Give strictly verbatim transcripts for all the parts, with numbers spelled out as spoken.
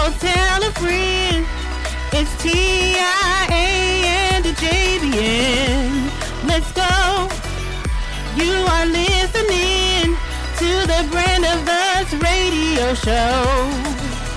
So tell a friend, it's T I A and the J B N. Let's go. You are listening to the Brand of Us radio show.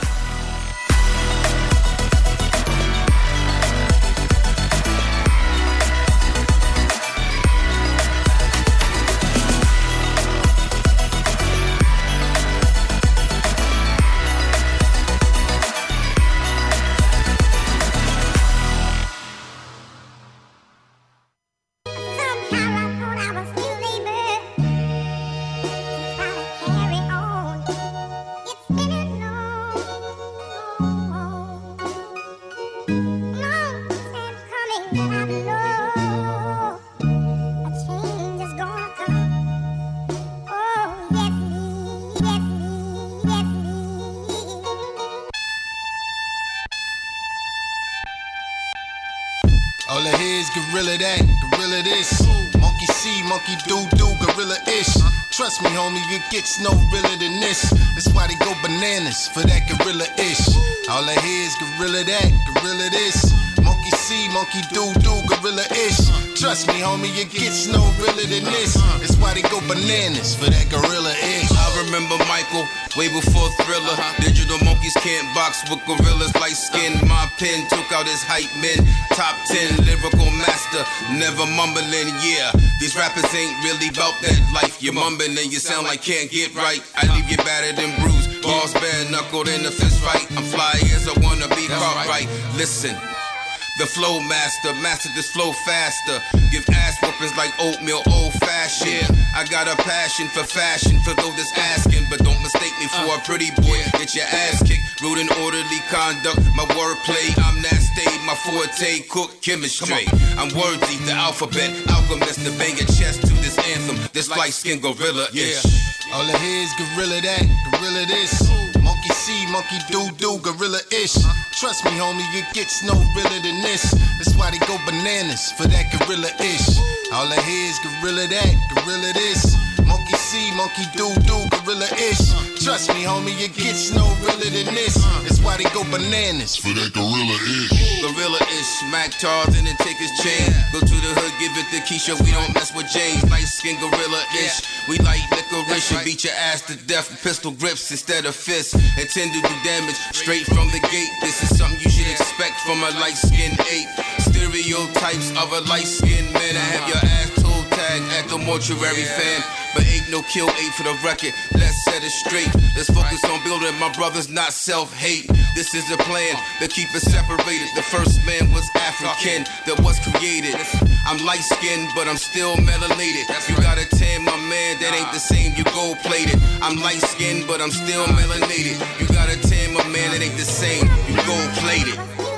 Gorilla that, gorilla this. Monkey see, monkey do do, gorilla ish. Trust me, homie, it gets no realer than this. That's why they go bananas for that gorilla ish. All I hear is gorilla that, gorilla this. Monkey see, monkey do do, gorilla ish. Trust me, homie, it gets no realer than this. That's why they go bananas for that gorilla ish. I remember Michael way before Thriller. Digital monkeys can't box with gorillas light skin. My pen took out his hype men. Top ten lyrical master, never mumbling, yeah. These rappers ain't really about that life. You're mumbling and you sound like can't get right. I leave you battered and bruised. Balls bare knuckled in a fist fight. I'm fly as I wanna be caught right. Listen. The flow master, master this flow faster. Give ass whoopings like oatmeal, old fashioned. I got a passion for fashion, for those that's asking. But don't mistake me for a pretty boy. Get your ass kicked, rude and orderly conduct. My wordplay, I'm nasty. My forte, cook chemistry. I'm worthy, the alphabet, alchemist. To bang your chest to this anthem. This light skin gorilla-ish. Yeah. All I hear is gorilla that, gorilla this. Monkey see, monkey do do, gorilla ish. Trust me, homie, it gets no realer than this. That's why they go bananas for that gorilla ish. All I hear is gorilla that, gorilla this. Monkey see, monkey do do, gorilla ish. Trust me, homie, it gets no realer than this. That's why they go bananas for that gorilla ish. Gorilla ish, smack Tarzan and take his chain. Go to the hood, give it to Keisha. We don't mess with James. Light skin gorilla ish. We like licorice and beat your ass to death with pistol grips instead of fists. Intend to do damage straight from the gate. This is something you should expect from a light-skinned ape. Stereotypes of a light-skinned man. I have your ass toe tagged at the mortuary fan. But ain't no kill eight for the record. Let's set it straight. Let's focus on building my brothers, not self-hate. This is a plan to keep it separated. The first man was African that was created. I'm light-skinned, but I'm still melanated. You gotta tan my man, that ain't the same. You gold-plated. I'm light-skinned, but I'm still melanated. You gotta tan my man, that ain't the same. You gold-plated.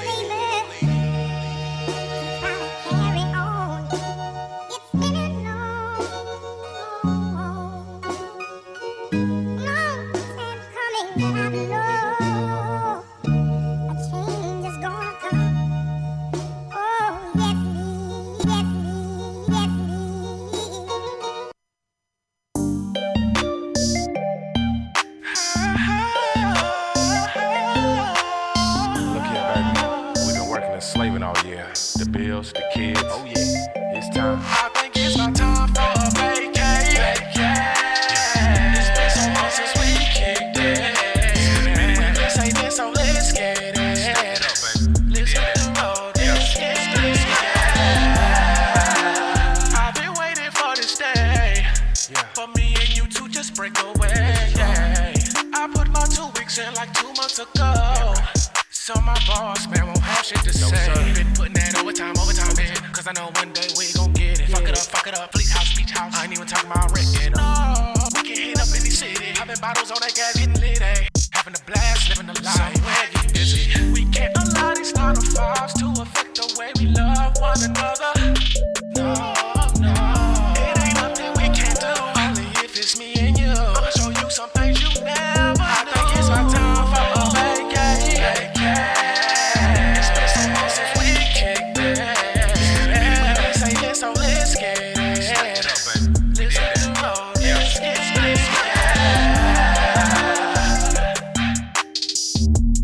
The kids, oh yeah, it's time. I think it's my time for a vacay. Yeah. It's been so long since we kicked it. When this ain't been, so let's get it. Let's hit the road, let's get it. I've been waiting for this day, for me and you to just break away. Yeah. I put my two weeks in like two months ago. So my boss, man, won't have shit to no, say. Sir. Been putting that overtime, overtime in. Cause I know one day we gon' get it. Yeah. Fuck it up, fuck it up. Fleet house, beach house. I ain't even talking about rent. No, we can hit up any city. Having bottles on that gas, hitting lit, eh? Having a blast, living a life. Somewhere getting busy. We can't allow these nine to fives to affect the way we love one another. No, no. It ain't nothing we can't do. Only if it's me and you. I'ma show you some things you never I knew. Think it's my time for a vacay. It's been so long since we kicked it. When they say yes, so let's get it. Let's hit the road, let's get it.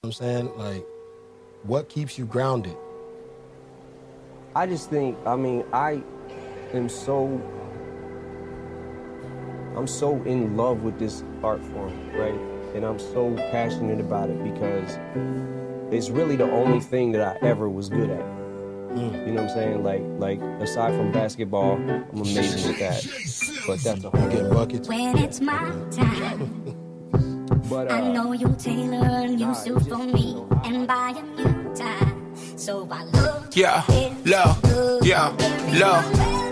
I'm saying, like, what keeps you grounded? I just think, I mean, I am so, I'm so in love with this art form, right? And I'm so passionate about it because it's really the only thing that I ever was good at. Mm. You know what I'm saying? Like, like aside from basketball, I'm amazing with that. But that's a whole get buckets. When it's my time. But, uh, I know you'll tailor a new suit for me and buy a new tie. So I love yeah, love, yeah, love.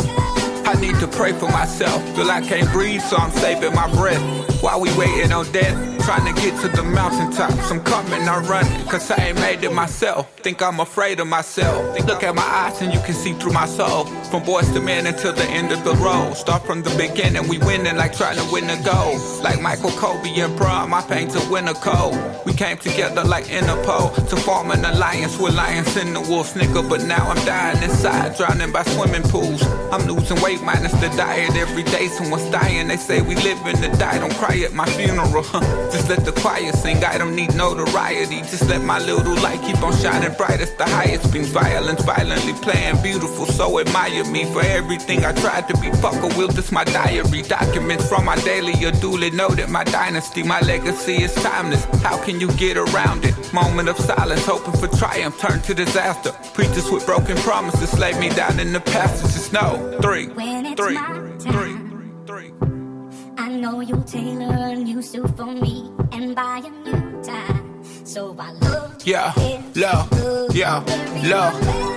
I need to pray for myself. Feel I can't breathe, so I'm saving my breath. While we waiting on death, trying to get to the mountaintops. I'm coming, I'm running, cause I ain't made it myself. Think I'm afraid of myself. Look at my eyes and you can see through my soul. From boys to men until the end of the road. Start from the beginning, we winning like trying to win a goal. Like Michael Kobe and Bron, I paint to win a code. We came together like Interpol to form an alliance with lions in the wolves, nigga. But now I'm dying inside, drowning by swimming pools. I'm losing weight minus the diet. Every day someone's dying. They say we live in the die. Don't cry at my funeral, huh? Just let the choir sing. I don't need notoriety. Just let my little light keep on shining bright. It's the highest beams. Violence violently playing beautiful. So admire me for everything I tried to be. Fuck a will, this my diary. Documents from my daily. You duly noted my dynasty. My legacy is timeless. How can you get around it? Moment of silence, hoping for triumph, turn to disaster. Preachers with broken promises lay me down in the passages. No, three, three, three, three. I know you'll tailor a new suit for me and buy a new tie. So I love yeah, love, yeah, love.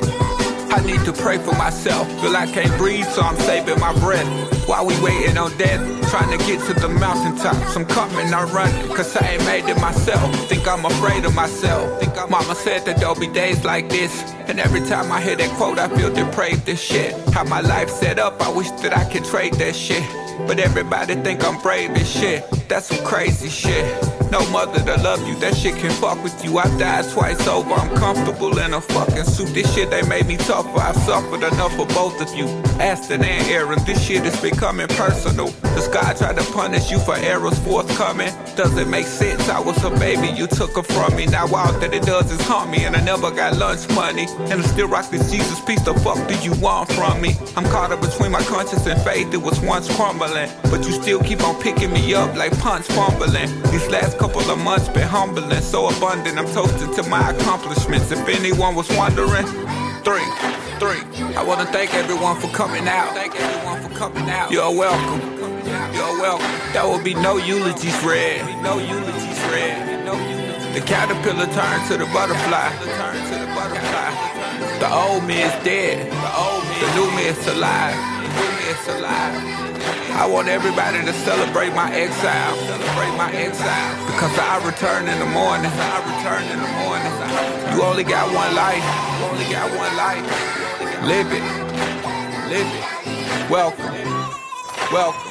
I need to pray for myself. Feel I can't breathe, so I'm saving my breath. While we waiting on death, trying to get to the mountaintops. I'm coming, I'm running, cause I ain't made it myself. Think I'm afraid of myself. Think I'm Mama said that there'll be days like this. And every time I hear that quote, I feel depraved this shit. How my life set up, I wish that I could trade that shit. But everybody think I'm brave as shit. That's some crazy shit. No mother to love you, that shit can fuck with you. I've died twice over, I'm comfortable in a fucking suit. This shit, they made me tougher, I've suffered enough for both of you. Aston and Aaron, this shit is becoming personal. Does God try to punish you for errors forthcoming? Does it make sense? I was a baby, you took her from me. Now all that it does is harm me, and I never got lunch money. And I still rock this Jesus piece, the fuck do you want from me? I'm caught up between my conscience and faith, it was once crumbling. But you still keep on picking me up like punch fumbling. These last couple of months been humbling, so abundant. I'm toasting to my accomplishments. If anyone was wondering, three, three. I wanna thank everyone for coming out. Thank everyone for coming out. You're welcome. You're welcome. There will be no eulogies read. No eulogies read. The caterpillar turned to the butterfly. Turn to the butterfly. The old me is dead. The old me. The new me is alive. The new me is alive. I want everybody to celebrate my exile, celebrate my exile, because I return in the morning, I return in the morning. You only got one life, you only got one life. Live it, live it. Welcome, welcome.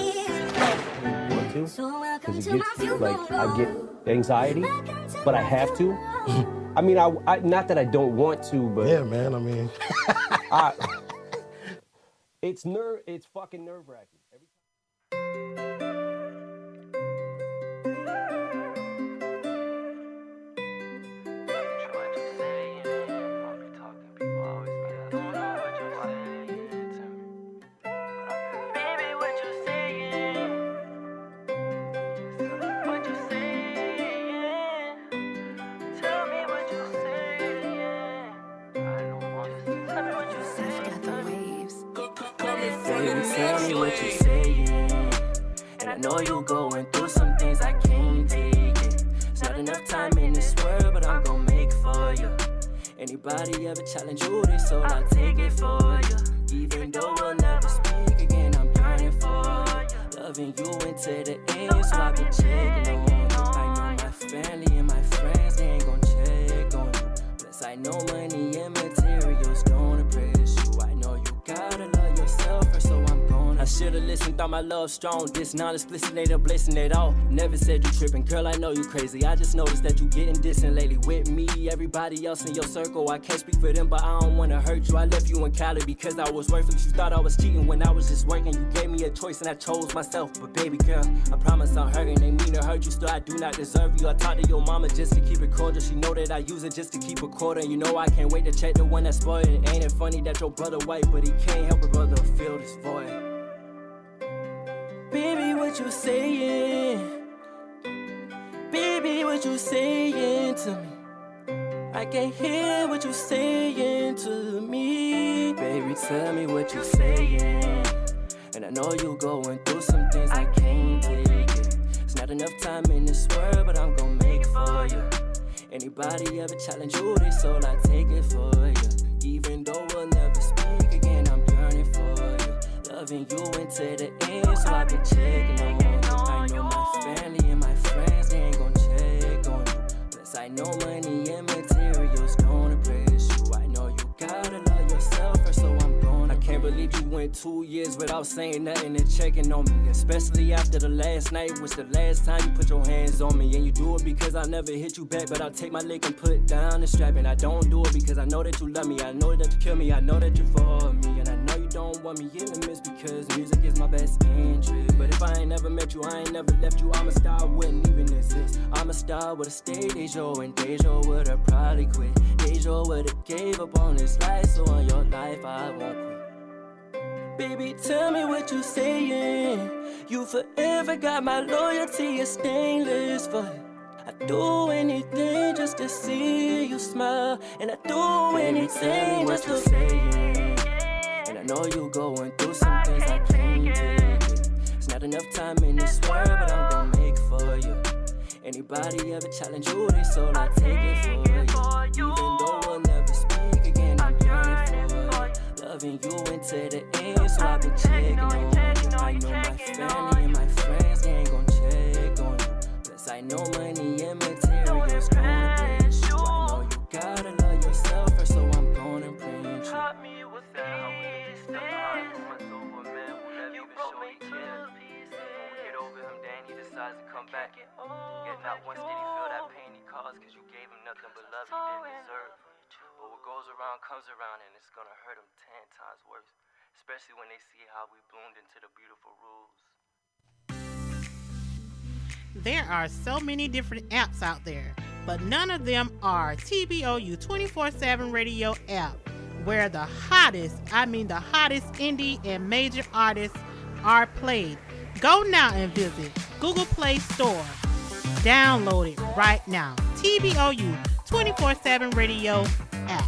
Because it gets, like, I get anxiety, but I have to. I mean, I, I not that I don't want to, but yeah, man. I mean, I, it's nerve, it's fucking nerve-wracking. Tell me what you're saying, and I know you're going through some things I can't take it. It's not enough time in this world, but I'm gonna make for you. Anybody ever challenge you this, so I'll take it for you. Even though we'll never speak again, I'm yearning for you. Loving you until the end, so I can check on you. I know my family and my friends, they ain't gon' check on you. Plus I know money and materials gonna press you. I know you gotta love yourself first, so I'm gonna I should've listened, thought my love strong. This non-explicit ain't a blessing at all. Never said you tripping, girl, I know you crazy. I just noticed that you getting distant lately with me. Everybody else in your circle, I can't speak for them, but I don't wanna hurt you. I left you in Cali because I was worthless. You thought I was cheating when I was just working. You gave me a choice and I chose myself. But baby girl, I promise I'm hurting. Ain't mean to hurt you, still I do not deserve you. I talked to your mama just to keep it cordial. She know that I use it just to keep a quarter. You know I can't wait to check the one that's spoiled. It ain't it funny that your brother white, but he can't help a brother feel this void. Baby, what you saying? Baby, what you saying to me? I can't hear what you saying to me. Baby, tell me what you saying. And I know you going through some things I can't take it. It's not enough time in this world, but I'm gonna make it for you. Anybody ever challenge you, they soul, I take it for you. Even though we'll never speak again, I'm yearning for you. Loving you until the end, so I've been checking on you. I know my family and my friends, they ain't gon' check on you. Plus I know money and materials gonna press you. I know you gotta love yourself first, so I'm gonna. I can't believe you went two years without saying nothing and checking on me. Especially after the last night was the last time you put your hands on me. And you do it because I never hit you back, but I'll take my lick and put down the strap. And I don't do it because I know that you love me. I know that you kill me, I know that you for me. And I know you don't want me in the midst because music is my best interest. But if I ain't never met you, I ain't never left you. I'm a star, wouldn't even exist. I'm a star with a stage, Deja, and Deja would've probably quit. Deja would've gave up on this life, so on your life I won't quit. Baby, tell me what you saying. You forever got my loyalty, you're stainless for it. I do anything just to see you smile, and I do Baby, anything just to saying. And I know you going through some things I can't take it. It's not enough time in this world, but I'm gonna make it for you. Anybody ever challenge you, they soul, I take it for you. Even though we'll never speak again, I'm yearning for you. Loving you until the end, so I've been checking on you. I know my family and my friends, they ain't gon' check on you. Plus I know money and materials gonna bless you. I know you gotta love yourself first, so I'm gonna print you. To come back. Yet not once did he feel that pain he caused, cause you gave him nothing but love he didn't deserve. But what goes around comes around, and it's gonna hurt him ten times worse, especially when they see how we bloomed into the beautiful rules. There are so many different apps out there, but none of them are T B O U twenty-four seven radio app, where the hottest, I mean the hottest indie and major artists are played. Go now and visit Google Play Store. Download it right now. T B O U twenty-four seven radio app.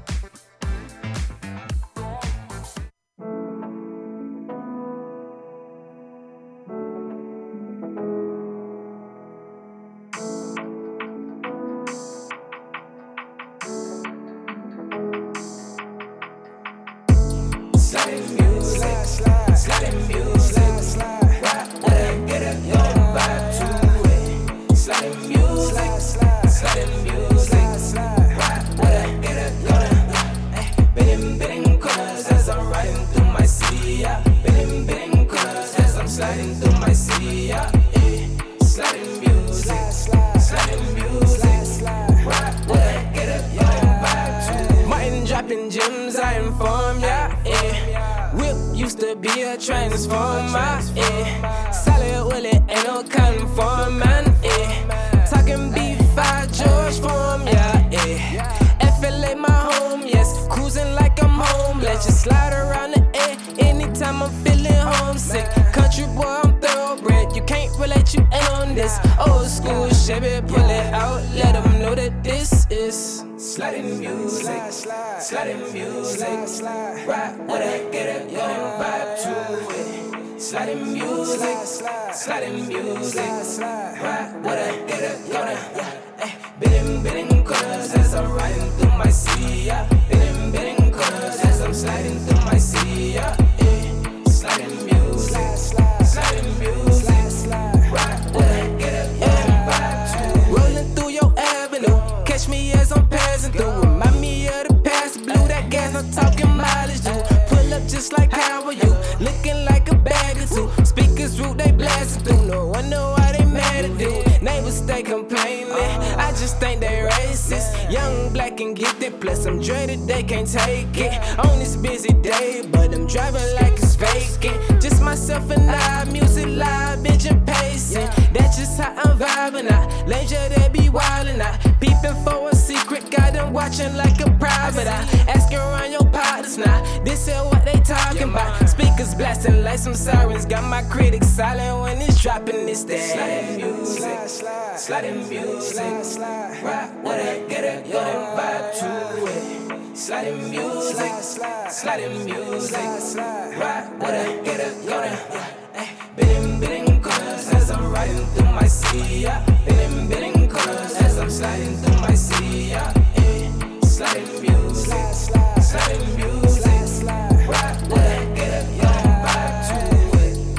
Sliding music, slide, sliding music, slide. Get a young vibe to it. Sliding music, sliding music. Right, what get a young. Bending, bending corners as I'm riding through my city. Bending, bending corners as I'm sliding through my city. Sliding music, sliding music. Right, what get a young vibe to it. Martin dropping gems, I inform ya. Whip used to be a transformer, eh. Solid with it, ain't no conform, man, eh. Talking B five, George form, yeah, eh. F L A my home, yes. Cruising like I'm home. Let you slide around the air anytime I'm feeling homesick. Country boy, I'm thoroughbred. You can't relate, you ain't on this. Old school Chevy, pull it out. Let them know that this is sliding music, sliding music. Right, what I get a young vibe to it. Sliding music, sliding music. Right, what I get a young. Bending, bending corners as I'm riding through my city. Bending, bending corners as I'm sliding through my city. Sliding music, sliding music. Right, what I get a young vibe to it. Rolling through your avenue, catch me as I'm passing through. Remind me of the past, blew that gas, I'm talking mileage, dude. Pull up just like how are you, looking like a bad Plus I'm dreaded, they can't take it. On this busy day, but I'm driving like it's vacant. Just myself and I, music live, bitch and pacing. That's just how I'm vibing. I leisure they be wildin'. I peeping for a secret, got them watching like a private. I asking around your partners now. This is what they talking about. Speakers blasting like some sirens. Got my critics silent when it's dropping this day. Sliding music, sliding music, slide with it, get it, go and vibe to it. Sliding music, sliding music, ride with it, get it, go and bidding, bidding corners as I'm riding through my sea. Bidding, bidding corners as I'm sliding through my sea. Sliding music, sliding music, ride with it, get it, go and vibe to it.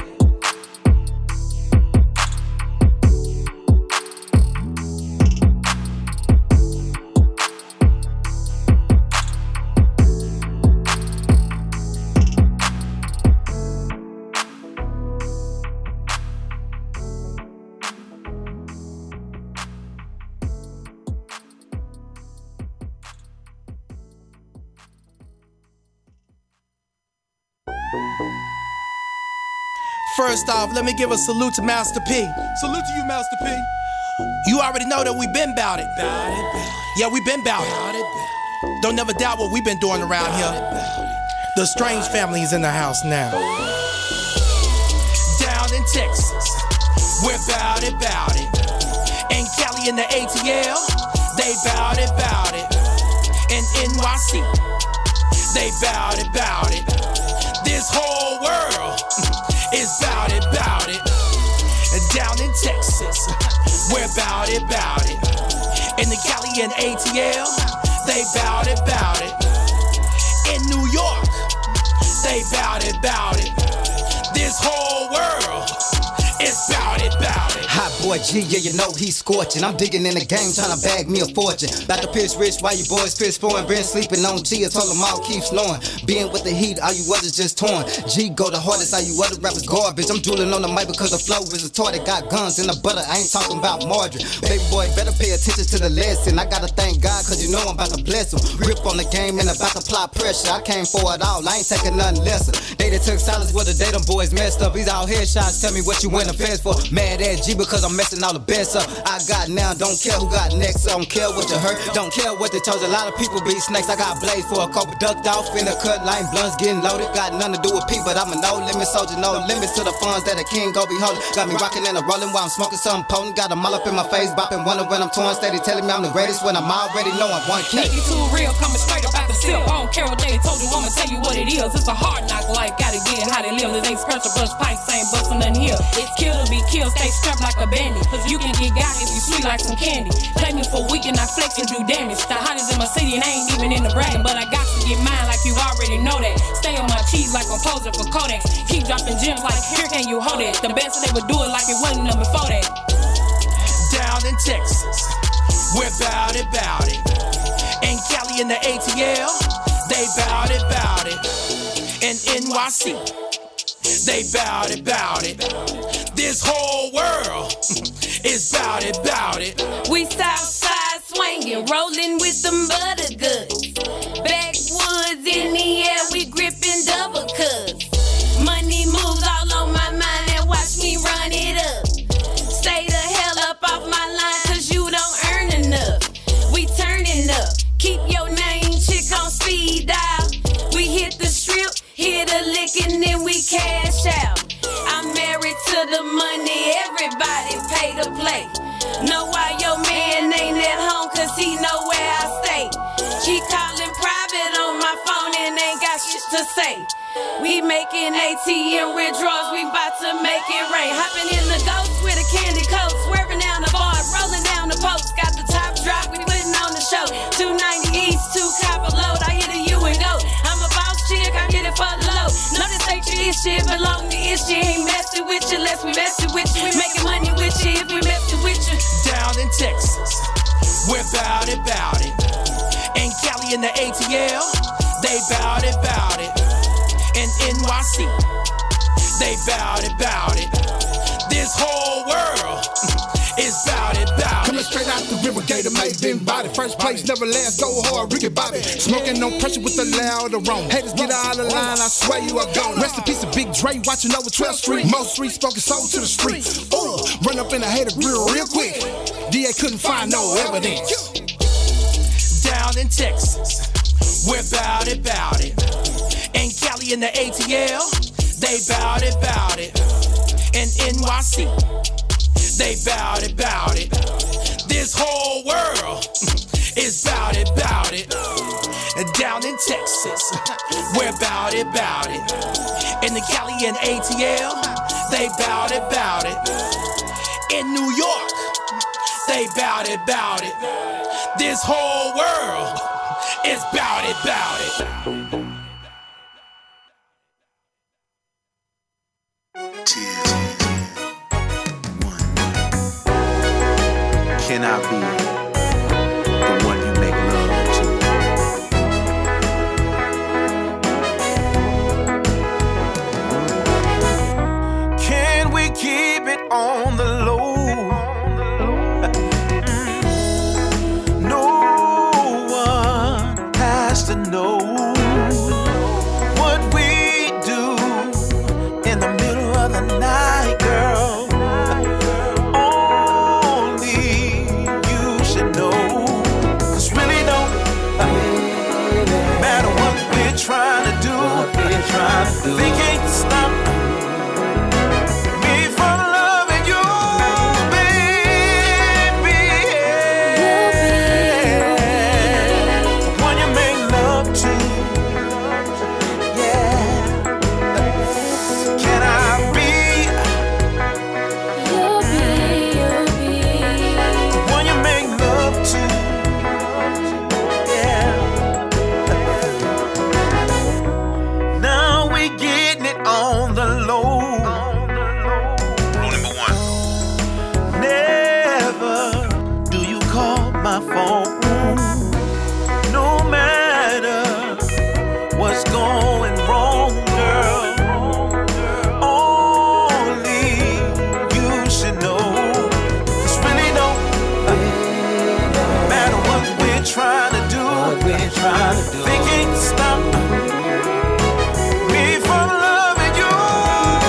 First off, let me give a salute to Master P. Salute to you, Master P. You already know that we been bout it. Bout it, bout it. Yeah, we been bout it. Bout it, bout it. Don't never doubt what we been doing around bout here. It, bout it. The Strange family is in the house now. Down in Texas, we're bout it, bout it. In Cali in the A T L, they bout it, bout it. In N Y C, they bout it, bout it. This whole world is bout it, bout it. And down in Texas, we're bout it, bout it. In the Cali and A T L, they bout it, bout it. In New York, they bout it, bout it. This whole world is bout it, bout it. Hot boy G, yeah, you know he's scorching. I'm digging in the game, trying to bag me a fortune. About to piss rich while you boys piss pouring. Been sleeping on G, I told them all keep snoring. Being with the heat, all you others just torn. G go the hardest, all you other rappers garbage. I'm drooling on the mic because the flow is retarded. Got guns in the butter, I ain't talking about margarine. Baby boy, better pay attention to the lesson. I gotta thank God, cause you know I'm about to bless him. Rip on the game and about to apply pressure. I came for it all, I ain't taking nothing lesser. They that took silence with the day them boys messed up. These out headshots, tell me what you went to fence for. Mad at G because I'm messing all the best up. I got now, don't care who got next. I don't care what you heard, don't care what they told. A lot of people be snakes. I got blades for a couple ducked off in the cut line. Blunts getting loaded. Got nothing to do with P, but I'm a no limit soldier. No limits to the funds that a king go be holding. Got me rocking and a rolling while I'm smoking something potent. Got them all up in my face, bopping, wonder when I'm torn. Steady telling me I'm the greatest when I'm already knowing one K. Nigga too real, coming straight up out the silk. I don't care what they told you, I'ma tell you what it is. It's a hard knock life, gotta get how they live. It ain't special, bust pipes, ain't bustin' nothing here. It's kill to be killed, stay strapped like a bandit. Cause you can get got if you sweet like some candy. Play me for weak and I flex and do damage. The hottest in my city and I ain't even in the bragging. But I got to get mine like you already know that. Stay on my cheese like I'm posing for Kodak. Keep dropping gems like here can you hold it. The best they would do it like it wasn't them before that. Down in Texas, we're bout it, bout it. In Cali in the A T L, they bout it, bout it. In N Y C, they bout it, bout it. This whole world is bout it, bout it. We Southside swinging, rolling with them butter goods. Backwoods in the air, we gripping double cups. Money moves all on my mind and watch me run it up. Stay the hell up off my line cause you don't earn enough. We turning up, keep your name chick on speed dial. We hit the strip, hit a lick and then we cash out. I'm married to the money, everybody pay to play. Know why your man ain't at home cause he know where I stay. Keep calling private on my phone and ain't got shit to say. We making A T M withdrawals, we bout to make it rain. Hopping in the ghost with a candy coat, swerving down the bar, rolling down the post. Got the top drop, we putting on the show. two ninety East, two copper load, I hit a U and go. I'm a boss chick, I get it for the low. No, this ain't your issue, belong to issue. Ain't messing with you, unless we messing with you. We making money with you if we messing with you. Down in Texas, we're bout it, bout it. In Cali in the A T L, they bout it, bout it. In N Y C, they bout it, bout it. This whole world is bout it, bout Coming straight out the river, Gator made been body. First place, never last, go hard, Ricky Bobby. Smoking no pressure with the loud aroma. Haters get out of line, I swear you are gone. Rest in peace of Big Dre, watching over twelfth street. Most street spoken soul to the streets. Ooh, run up in the hater grill real quick. D A couldn't find no evidence. Down in Texas, we're bout it, bout it. In Cali in the A T L, they bout it, bout it. In N Y C, they bout it, bout it. This whole world is bout it, bout it. And down in Texas, we're bout it, bout it. In the Cali and A T L, they bout it, bout it. In New York, they bout it, bout it. This whole world is bout it, bout it. Can I be the one you make love to? Can we keep it on the low? No one has to know what we do in the middle of the night, girl. Trying to do what we're trying to do. They can't stop me from loving you, baby. Yeah. When you make love to, yeah. Can I be? You'll be, you'll be. When you make love to. On the low. Rule number one. Never do you call my phone. No matter what's going wrong, girl. Only you should know. It's really don't matter what we're trying to do. What we're trying to do. They can't stop me from loving you.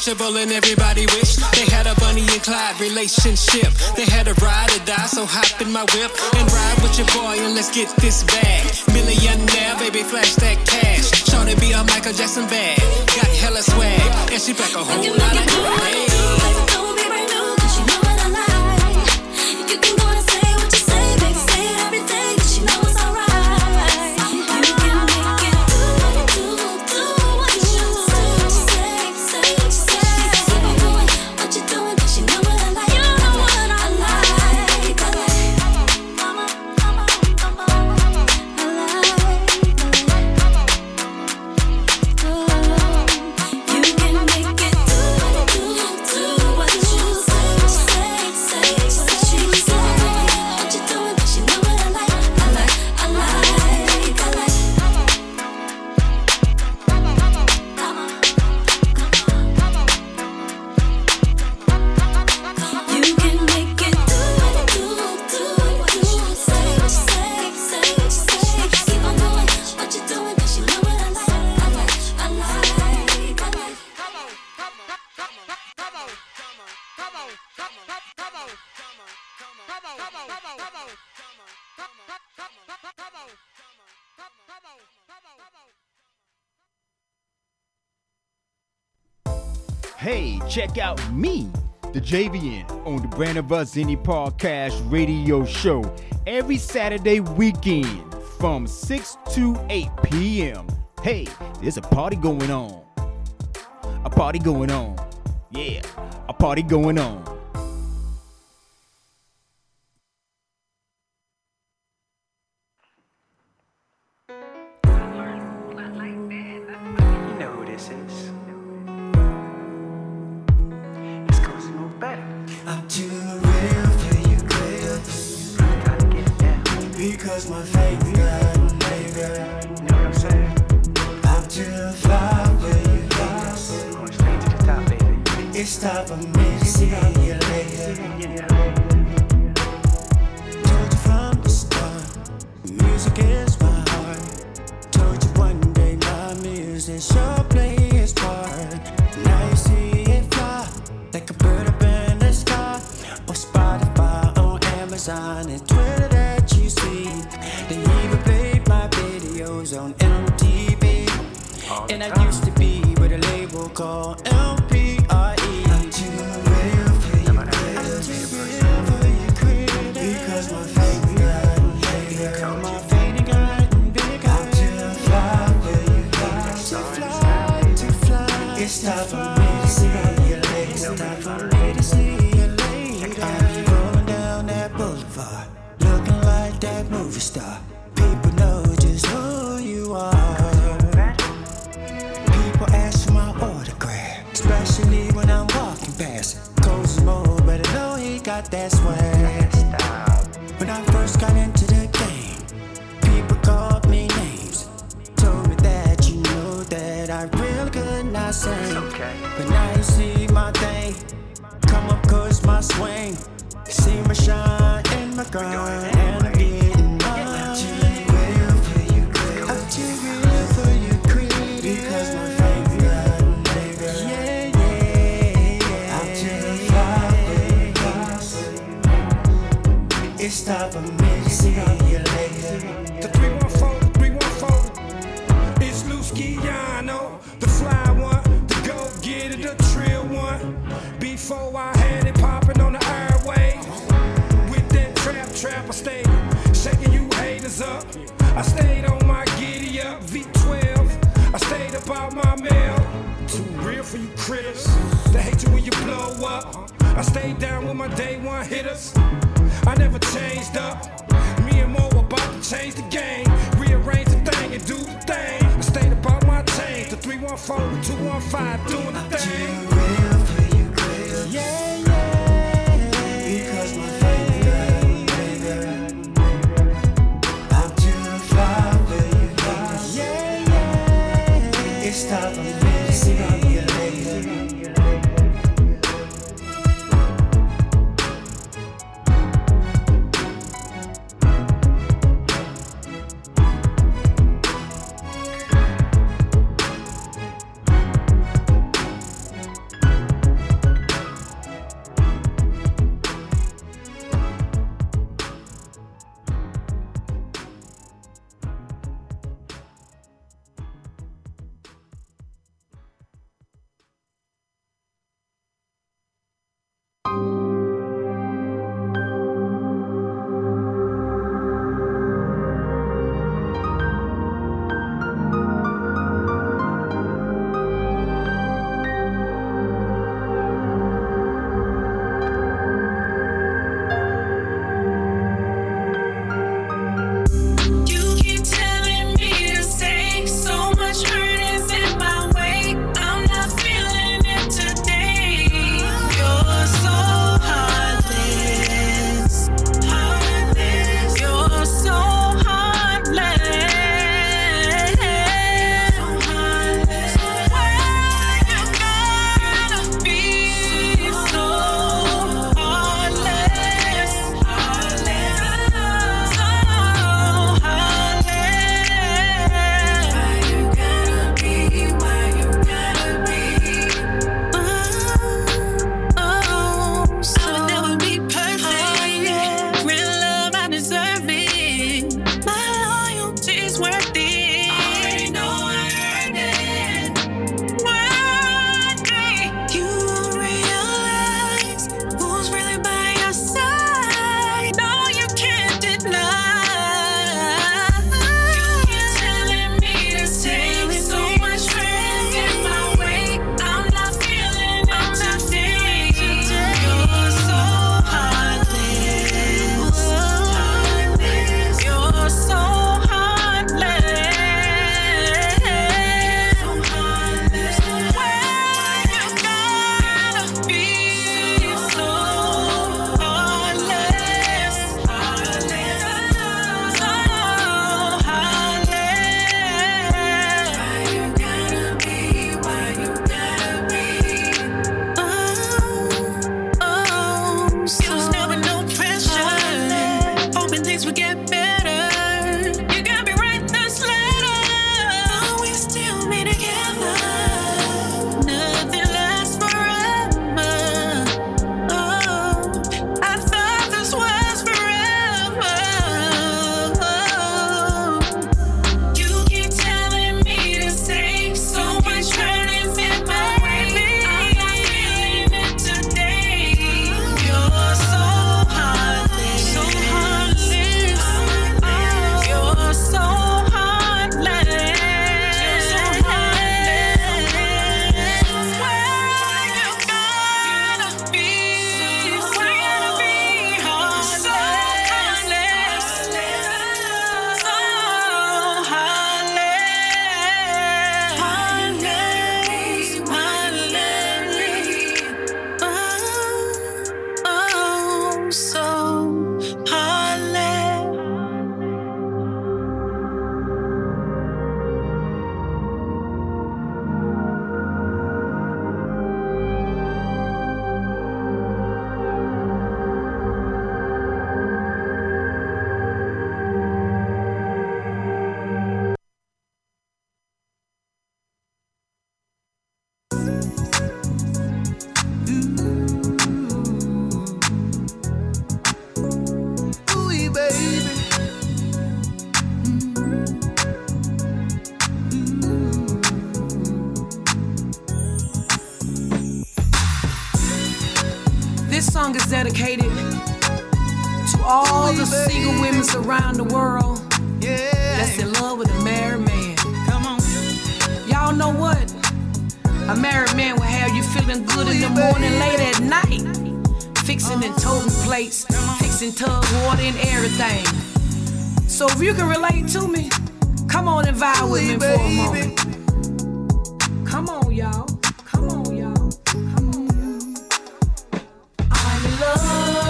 untouchable and everybody wish they had a Bonnie and Clyde relationship. They had a ride or die, so hop in my whip and ride with your boy and let's get this bag. Millionaire, baby, flash that cash. Shorty be a Michael Jackson bag. Got hella swag, and she back a whole lot of hey. Hey, check out me, the J V N, on the Brand of Us Indie Podcast radio show every Saturday weekend from six to eight p.m. Hey, there's a party going on. A party going on. Yeah, a party going on. You know who this is. It's cause no better. I'm too real for you, girl. Gotta get it down. Because my faith got bigger. You know what I'm saying? I'm too fly for you, haters. Gonna stay to the top, baby. It's time for me to see you later. Told you from the start, music is my heart. Told you one day my music sure play its part. Now you see it fly like a bird up in the sky. On Spotify, on Amazon, and Twitter that you see. They even played my videos on M T V. And I used to be with a label called L P R E. I'm too real for you, I'm too real for you, critics. Because my fame got bigger. Because my fame got bigger. I'm too fly for you, haters. Too fly, too fly. It's time for me to see you later. It's time for me to see you later. I'll be rolling down that boulevard, looking like that movie star. People know just who you are. People ask for my autograph, especially when I'm walking past. Cosmo, better know he got that swag. When I first got into the game, people called me names. Told me that you know that I really could not sing. But now you see my thing, come up cause my swing. See my shine and my grind, and I'm getting mine. I'm too real for you, girl. I'm too real for you, critics. Because my fame got bigger. Yeah, yeah, yeah. I'm too fly for you, it's time for me to see you later. The three one four, the three one four. It's Luciano, the fly one, the go-getter, the trill one. Before I had it popping on the airway. With that trap trap, I stayed shaking you haters up. I stayed on my giddy up, V twelve. I stayed about my mail. Too real for you critters. They hate you when you blow up. I stayed down with my day one hitters. I never changed up. Me and Mo about to change the game. Rearrange the thing and do the thing. I stayed about my change. The three one four, the two one five doing the thing. Too real for you, girl. Yeah, yeah. Because my fame got bigger. I'm too fly for you, haters. Yeah, yeah. It's time for me to see you later. This song is dedicated to all the single women around the world that's in love with a married man. Come on. Y'all know what? A married man will have you feeling good in the morning, late at night. Fixing and toting plates, fixing tub water and everything. So if you can relate to me, come on and vibe with me for a moment. Come on, y'all. Come on, y'all. Come on, y'all. I'm in love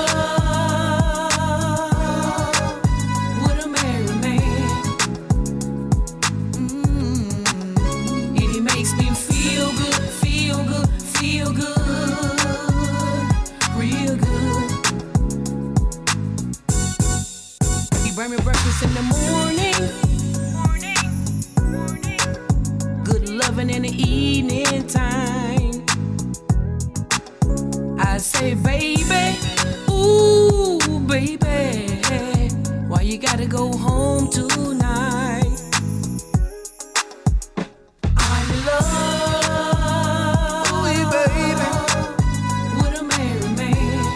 with a married man. Mm-hmm. And he makes me feel good, feel good, feel good, real good. He bring me breakfast in the morning. Loving in the evening time. I say, baby, ooh, baby, why you gotta go home tonight? I'm in love, ooh, baby, with a married man.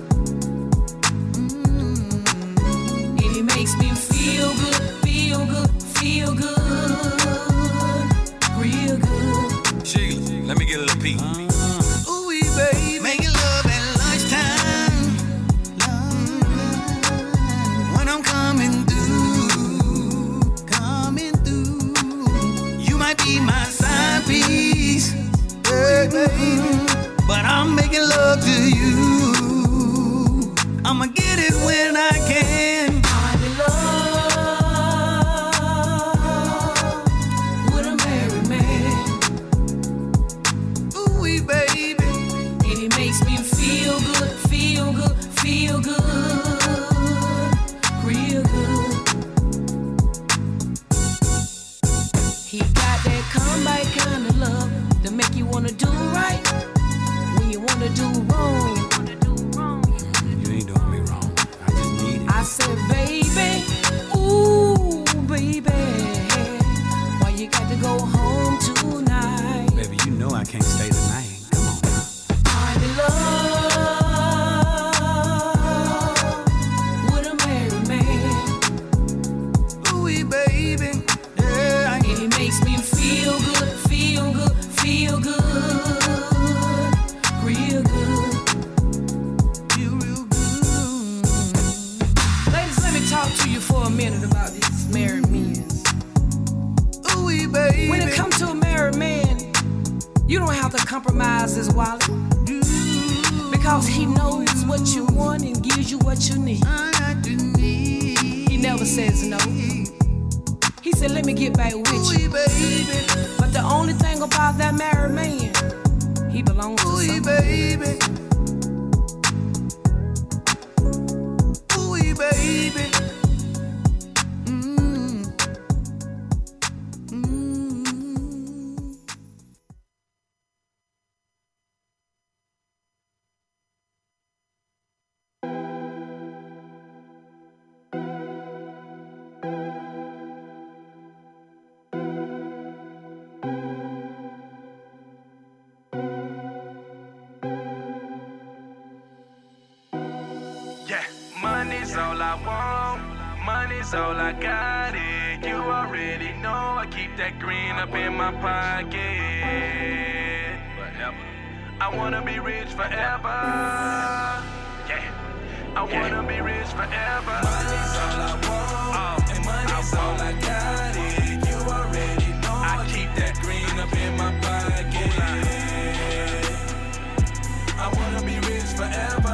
Mm-hmm. And he makes me feel good, feel good, feel good. Let me get a little peek. Uh, ooh, baby, making love at lunchtime. When I'm coming through, coming through, you might be my side piece, baby, but I'm making love to you. I'ma get it when I can. I'm in love. Feel good, real good. He got that comeback kind of love to make you wanna do right when you wanna do wrong. You ain't doing me wrong. I just need it. I said, baby, ooh, baby, why you got to go home tonight? Baby, you know I can't stay tonight. Come on now. I'm in love. About these married men. Ooh, baby. When it comes to a married man, you don't have to compromise his wallet because he knows what you want and gives you what you need. He never says no. He said, let me get back with you. But the only thing about that married man, he belongs to somebody. Ooh, baby. Money's all I want, money's all I got it. You already know I keep that green up in my pocket. Forever. I wanna be rich forever. Yeah. I wanna be rich forever. Money's all I want, oh, and money's all I got it. You already know I keep that green up in my pocket. I wanna be rich forever.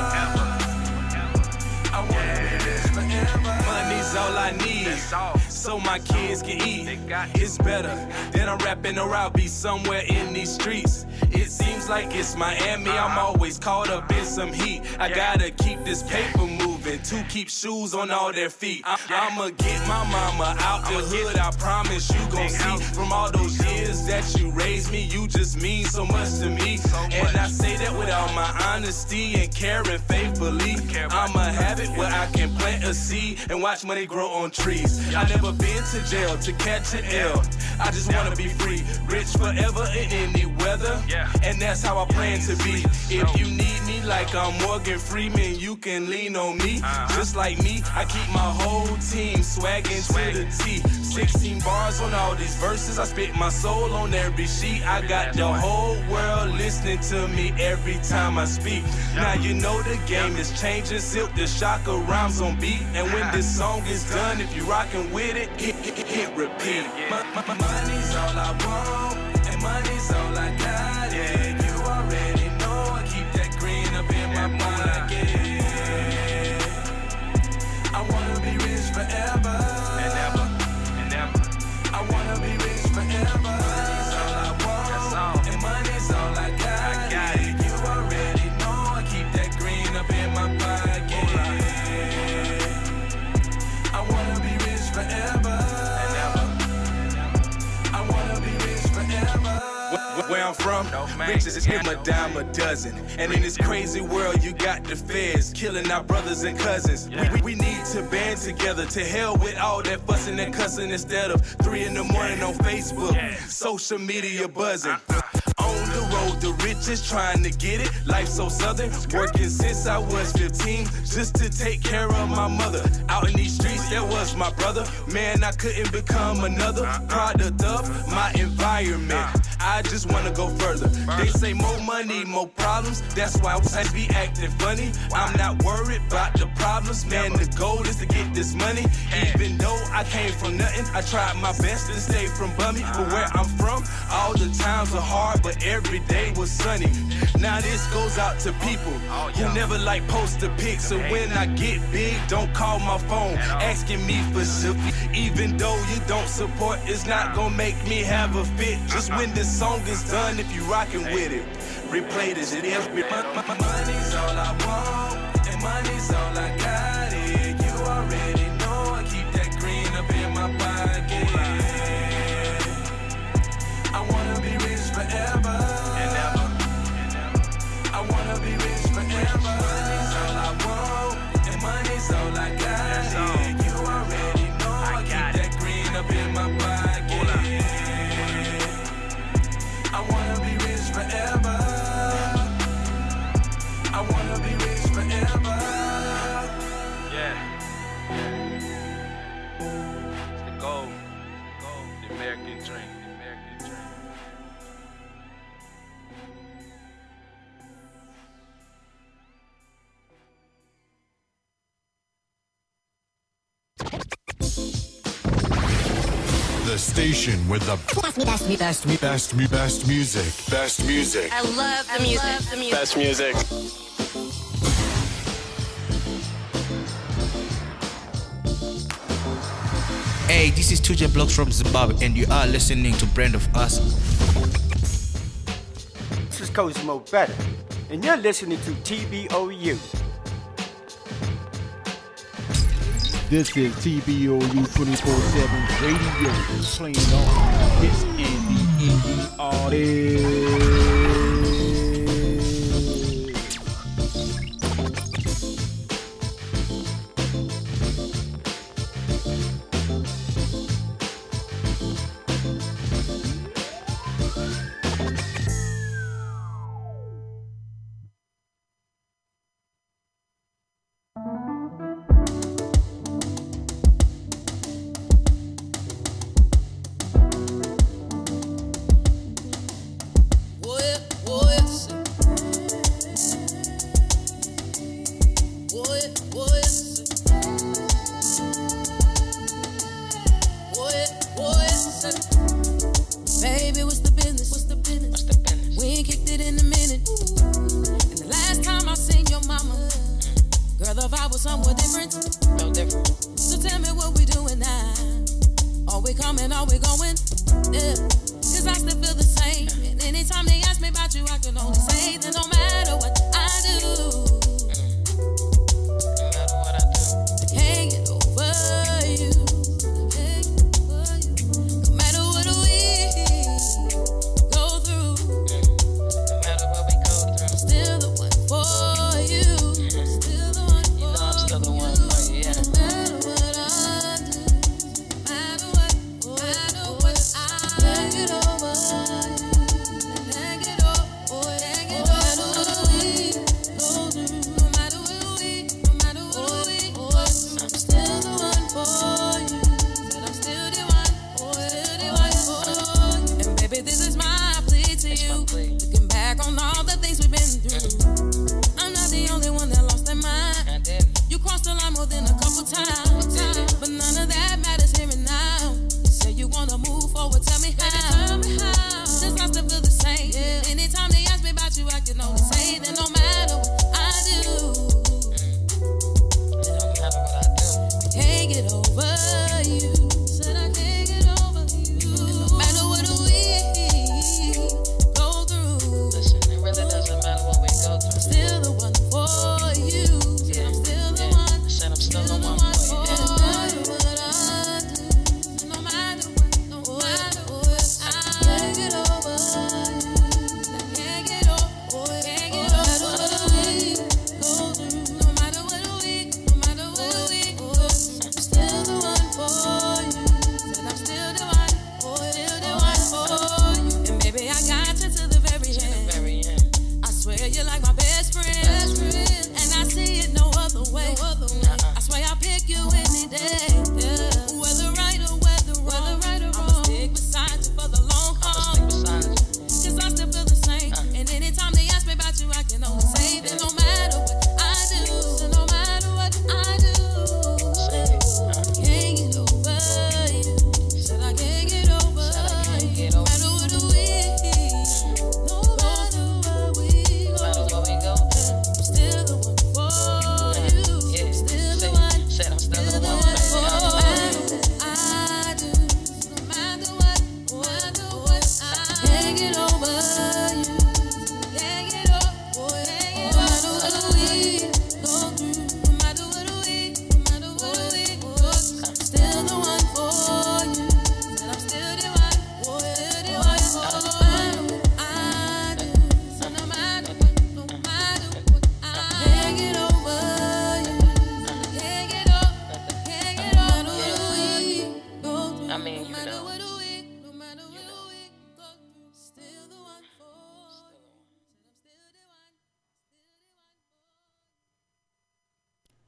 Money's all I need, so my kids can eat. It's better than I'm rapping or I'll be somewhere in these streets. It seems like it's Miami, I'm always caught up in some heat. I gotta keep this paper moving. living to keep shoes on all their feet. I- I'ma get my mama out the hood, I promise you gon' see. From all those years that you raised me, you just mean so much to me. And I say that with all my honesty and caring faithfully. I'ma have it where I can plant a seed and watch money grow on trees. I never been to jail to catch an L. I just wanna be free, rich forever in any weather. And that's how I plan to be. If you need me like I'm Morgan Freeman, you can lean on me. Just like me, I keep my whole team swagging to the T. sixteen bars on all these verses, I spit my soul on every sheet. I got the whole world listening to me every time I speak. Now you know the game is changing, Silk the Shocker rhymes on beat. And when this song is done, if you rockin' with it, hit, hit, hit repeat. My, my, my money's all I want, and money's all I got. Yeah, you already know I keep that green up in my pocket. I wanna be rich forever. And ever, and ever. I wanna be rich forever. Money's all I want, that's all. And money's all I got. I got it. You already know I keep that green up in my pocket. I wanna be rich forever. And ever. I wanna be rich forever. Where I'm from, riches is him a dime a dozen. And in this crazy world, you got the feds killing our brothers and cousins. We, we, we need to band together. To hell with all that fussing and cussing instead of three in the morning on Facebook. Social media buzzing. On the road, the richest trying to get it. Life so southern, working since I was fifteen just to take care of my mother. Out in these streets, there was my brother. Man, I couldn't become another product of my environment. I just wanna go further. They say more money, more problems. That's why I be acting funny. I'm not worried about the problems. Man, the goal is to get this money. Even though I came from nothing, I tried my best to stay from bummy. But where I'm from, all the times are hard, but every day was sunny. Now this goes out to people who never like poster pics. So when I get big, don't call my phone asking me for shit. Even though you don't support, it's not gonna make me have a fit. Just when this song is done, if you rockin' with it, replay this. It is money's all I want, and money's all I got. It. You already know I keep that green up in my pocket. I wanna be rich forever. And ever. I wanna be rich forever. Money's all I want, and money's all I got. It. You already know I keep that green up in my pocket. I wanna be rich forever. I wanna be rich forever. Yeah. It's the goal. The American dream. The American dream. The station with the best, best, best, best, best music. Best music. I love the music. Love the music. Best music. Hey, this is two J Blocks from Zimbabwe, and you are listening to Brand of Us. This is Cosmo Better, and you're listening to T B O U. This is T B O U twenty-four seven Radio, playing all hits and the indie artists. Baby, what's the business? What's the business? What's the business? We ain't kicked it in a minute. And the last time I seen your mama, girl, the vibe was somewhat different. No different. So tell me what we doing now. Are we coming? Are we going? Yeah. Cause I still feel the same. And anytime they ask me about you, I can only say that no matter what I do, no matter what I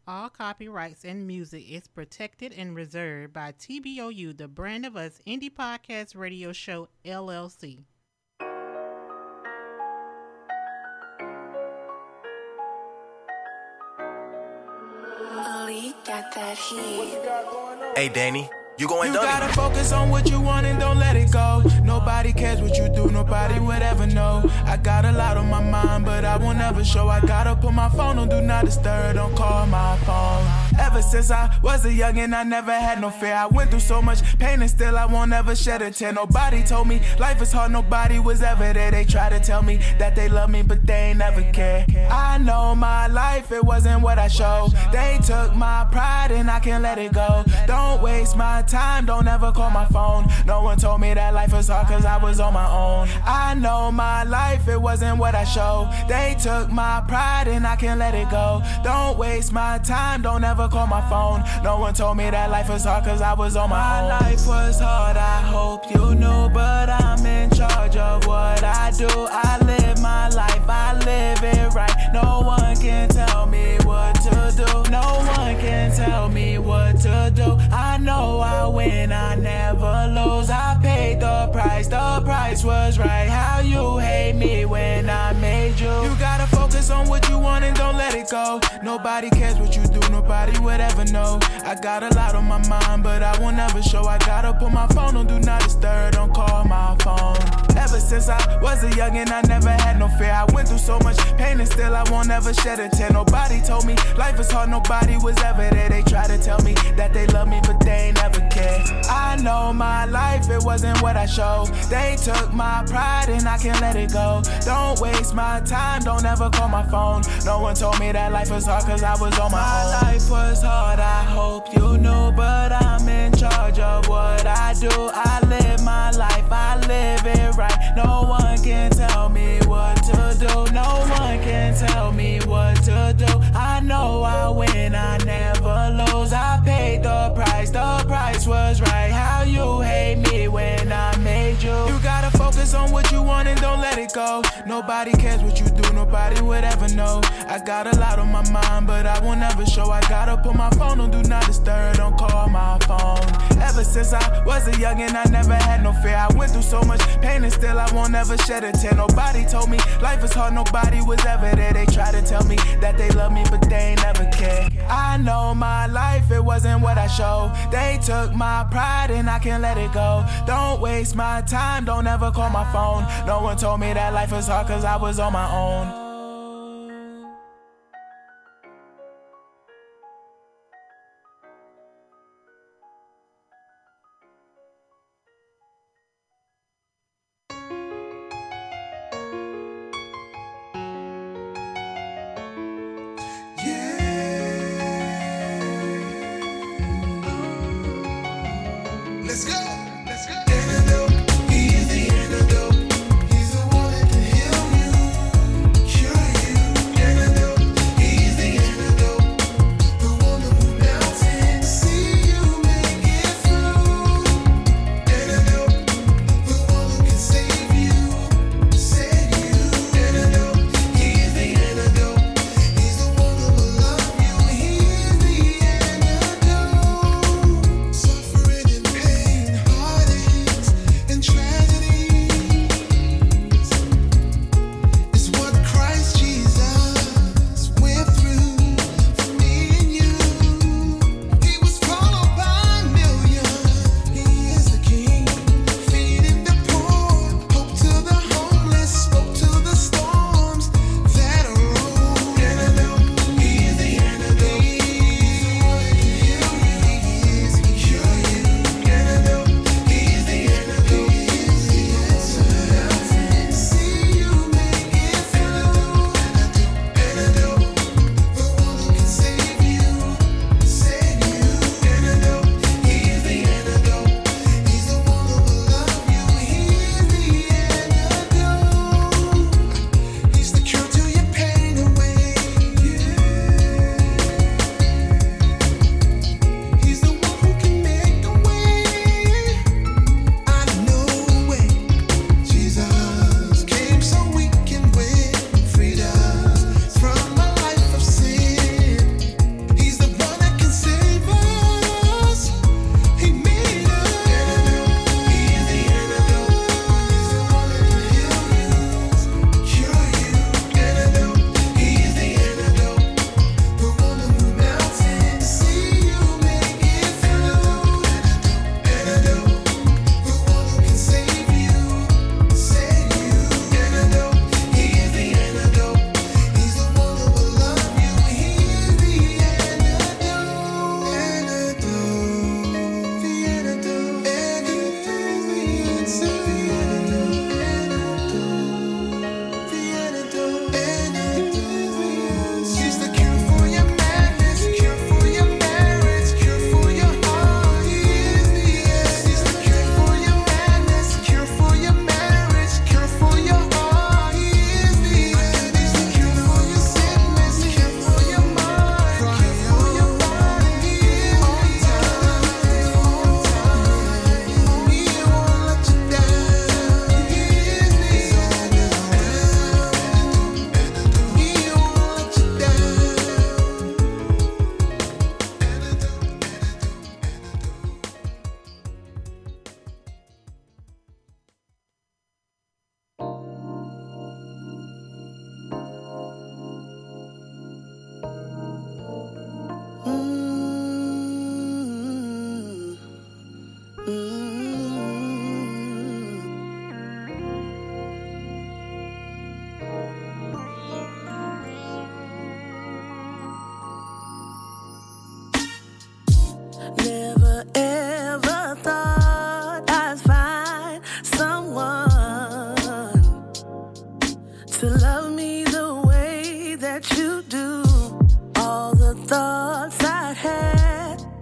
All copyrights and music is protected and reserved by T B O U, the Brand of Us Indie Podcast Radio Show, L L C. Got that heat. Hey, Danny. You going You dummy. gotta focus on what you want and don't let it go. Nobody cares what you do, nobody would ever know. I got a lot on my mind, but I won't ever show. I gotta put my phone on do not disturb, don't call my phone. Ever since I was a youngin', I never had no fear. I went through so much pain and still I won't ever shed a tear. Nobody told me life is hard, nobody was ever there. They try to tell me that they love me, but they ain't never care. I know my life, it wasn't what I showed. They took my pride and I can't let it go. Don't waste my time, don't ever call my phone. No one told me that life was hard cause I was on my own. I know my life, it wasn't what I showed. They took my pride and I can't let it go. Don't waste my time, don't ever call my phone. No one told me that life was hard cause I was on my, my own. My life was hard, I hope you knew, but I'm in charge of what I do. I live my life, I live it right. No one can tell me what to do. No one can tell me what to do. I know I win, I never lose. I paid the price, the price was right. How you hate me when I made you. You gotta focus on what you want and don't let it go. Nobody cares what you do, nobody would ever know. I got a lot on my mind, but I won't ever show. I gotta put my phone on do not disturb, don't call my phone. Ever since I was a youngin', I never had no fear. I went through so much pain and still I won't ever shed a tear. Nobody told me life is hard, nobody was ever there. They try to tell me that they love me, but they ain't never care. I know my life, it wasn't what I showed. They took my pride and I can't let it go. Don't waste my time, don't ever call my phone. No one told me that life was hard cause I was on my, my own. My life was hard, I hope you knew, but I'm in charge of what I do. I live my life, I live it right. No one can tell me what to do. No one can tell me what to do. I know I win, I never lose. I paid the price, the price was right. How you hate me when I made you. You gotta focus on what you want and don't let it go. Nobody cares what you do, nobody would ever know. I got a lot on my mind, but I won't ever show. I gotta put my phone on do not disturb, don't call my phone. Ever since I was a youngin', I never had no fear. I went through so much pain and still I won't ever shed a tear. Nobody told me life is hard, nobody was ever there. They try to tell me that they love me, but they ain't never care. I know my life, it wasn't what I showed. They took my pride and I can't let it go. Don't waste my time, don't ever call my phone. No one told me that life was hard cause I was on my own. Let's go, let's go. Antidote, he is the antidote. He's the one that can heal you.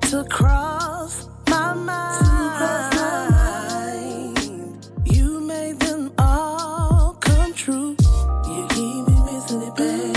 to cross my mind. To cross my mind. You made them all come true. You keep me missing it, babe.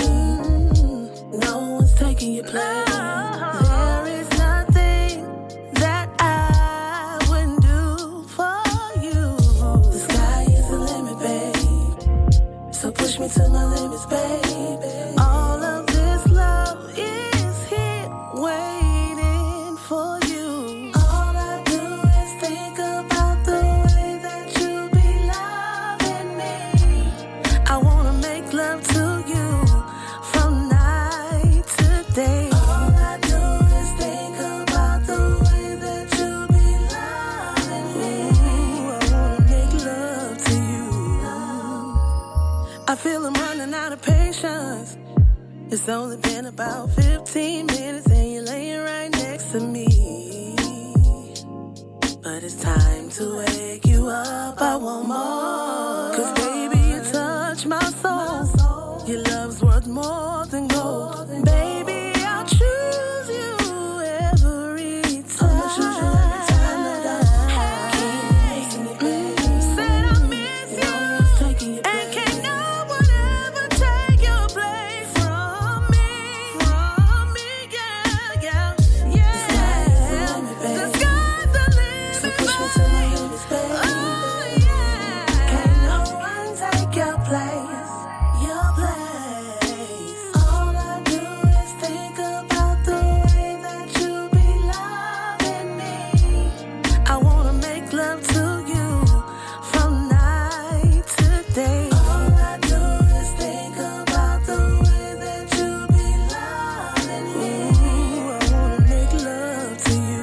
No one's taking your place. There is nothing that I wouldn't do for you. The sky is the limit, babe. So push me to my limits, baby. All of this love is here waiting for you. All I do is think about the way that you be loving me. I wanna make love to you from night to day. All I do is think about the way that you be loving me. I wanna make love to you. I feel I'm running out of patience. It's only been about fifteen minutes and you're laying right next to me. But it's time to wake you up, I want more. Cause baby, you touch my soul. Your love's worth more than gold. Baby, I'll choose you every time. I'ma choose you every time that I keep missing it, baby. Said I miss you, and can't no one ever take your place from me, from me, yeah, yeah, yeah. The sky's the limit, so push me to my limits, baby. Oh yeah, can't no one take your place, your place. All I do is think about the way that you be loving me. I wanna make love to you from night to day. All I do is think about the way that you be loving me. I wanna make love to you.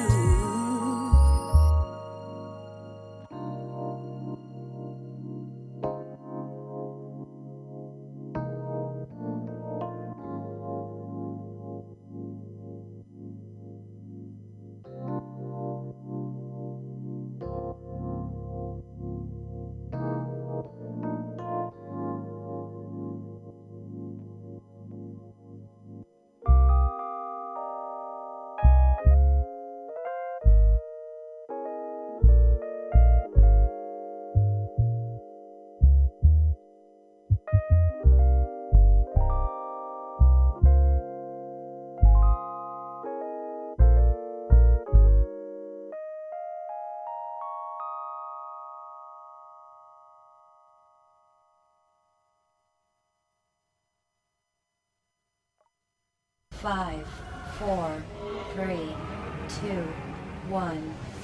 Five, four, three, two, one.